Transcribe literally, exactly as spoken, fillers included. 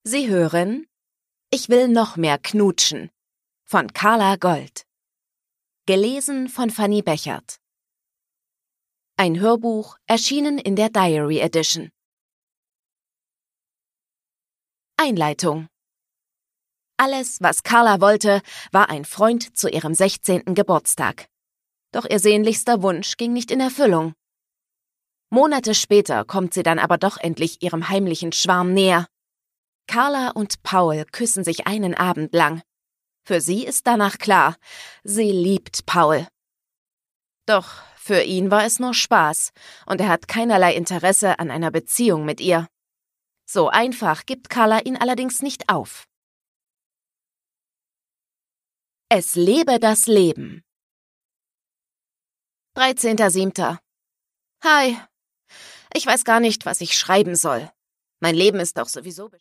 Sie hören »Ich will noch mehr knutschen« von Carla Gold. Gelesen von Fanny Bechert. Ein Hörbuch, erschienen in der Diary Edition. Einleitung. Alles, was Carla wollte, war ein Freund zu ihrem sechzehnten Geburtstag. Doch ihr sehnlichster Wunsch ging nicht in Erfüllung. Monate später kommt sie dann aber doch endlich ihrem heimlichen Schwarm näher. Carla und Paul küssen sich einen Abend lang. Für sie ist danach klar, sie liebt Paul. Doch für ihn war es nur Spaß und er hat keinerlei Interesse an einer Beziehung mit ihr. So einfach gibt Carla ihn allerdings nicht auf. Es lebe das Leben. dreizehnter siebter Hi. Ich weiß gar nicht, was ich schreiben soll. Mein Leben ist doch sowieso